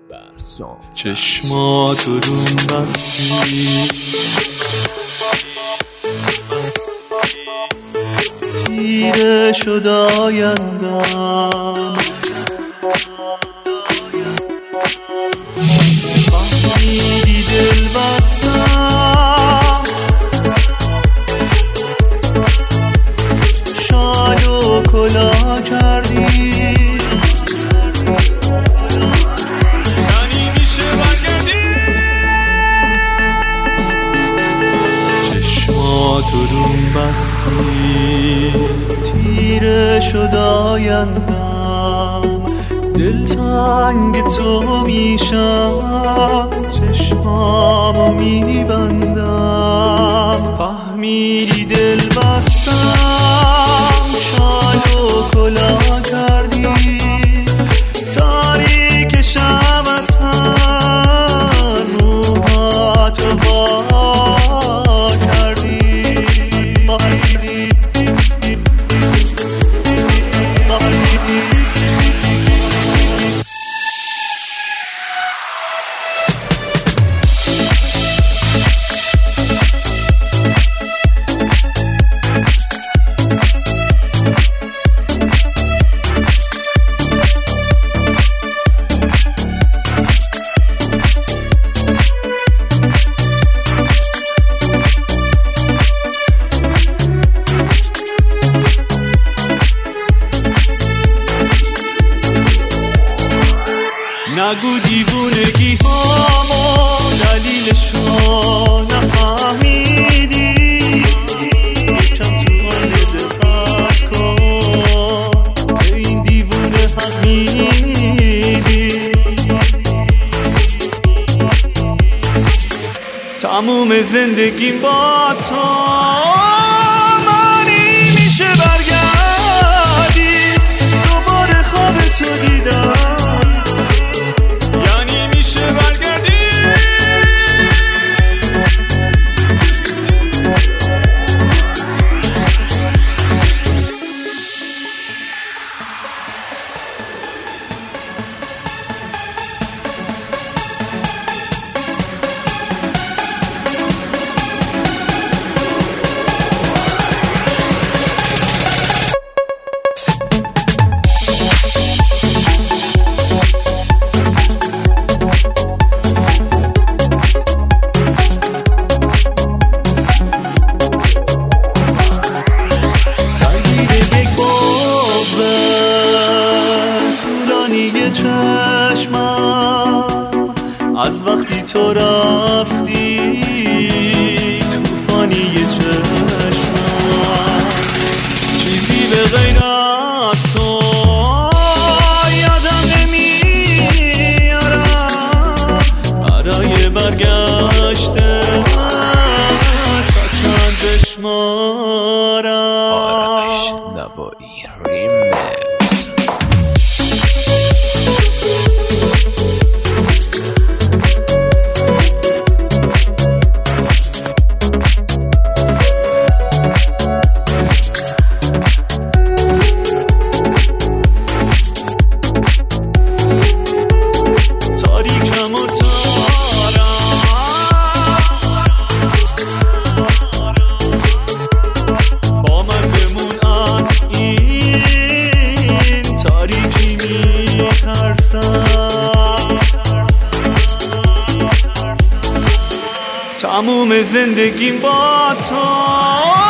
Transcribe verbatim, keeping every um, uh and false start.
برسان چشماتو روم بستی، تیره شد آیندم، فهمیدی دل بستم، شال و کلا کردی، یعنی میشه برگردی. چشماتو روم بستی، تیره شد آیندم، دلتنگ تو میشم، چشمامو میبندم، فهمیدی دل بستم، شال و کلا کردی، تاریک شبتن موهاتو وا کردی. نگو دیوونگی هامو دلیلشو نفهمیدی، یکم تو آینه دقت کن، به این دیوونه حق میدی. تموم زندگیم با تو، معنی میشه برگردی، دوباره خواب تو دیدم، چشمم از وقتی تو رفتی، توفانی چشمم، چیزی به غیر از تو یادم نمیارم، برای برگشته تا چند بشمارم. آرش نوایی ریمکس. تموم زندگیم با تو.